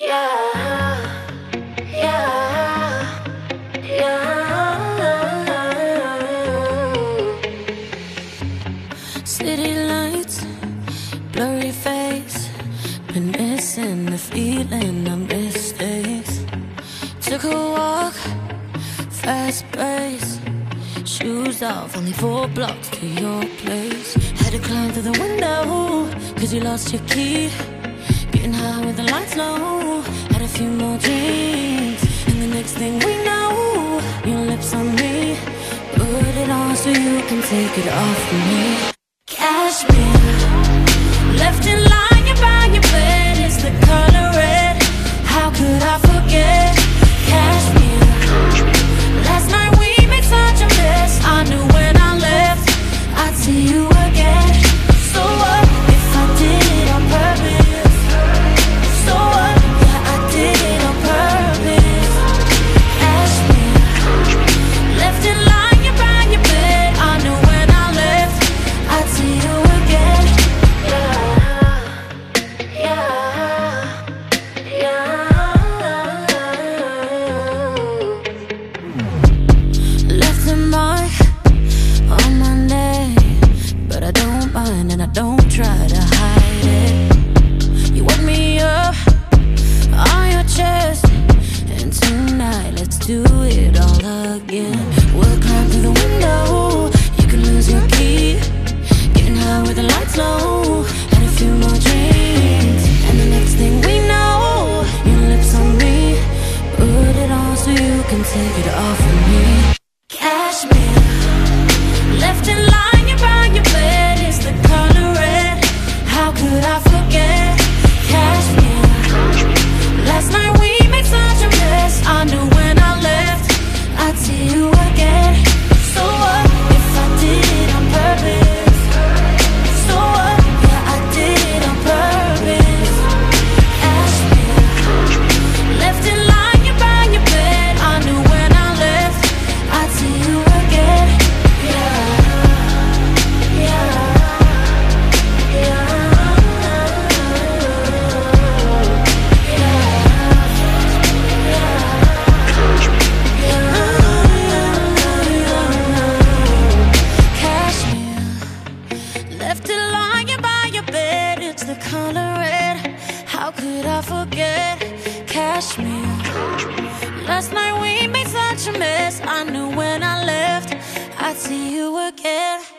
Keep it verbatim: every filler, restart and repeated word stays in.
Yeah, yeah, yeah. City lights, blurry face, been missing the feeling of mistakes. Took a walk, fast pace, shoes off, only four blocks to your place. Had to climb through the window, cause you lost your key. Getting high with the lights low, had a few more drinks, and the next thing we know, your lips on me. Put it on so you can take it off of me. Cashmere, left in line, you're by your bed, it's the color red. How could I forget? Cashmere, last night we made such a mess. I knew when I left, I'd see you again. So what if I did it on purpose? So what? Yeah, I did it on purpose. Cashmere, left in line, you're by your bed. I knew when I left, I'd see you again. Yeah, yeah, yeah. Left a mark on my name, but I don't mind and I don't try to hide it. You woke me up on your chest, and tonight let's do it all again. We'll climb through the window, you can lose your key. Getting high with the lights low, and a few more drinks, and the next thing we know, your lips on me. Put it on so you can take it off of me. Cashmere, left in line, you're by your bed, it's the color red. How could I forget? Cashmere, last night we made such a mess. I knew when I left, I'd see you again. So what if I did it on purpose? So what? Yeah, I did it on purpose. Cashmere, left in line, you're by your bed. I knew when I left, I'd see you again. Yeah, yeah, yeah, Cashmere, left it lying by your bed, it's the color red. How could I forget? Cashmere, last night we made such a mess. I knew when I left, I'd see you again.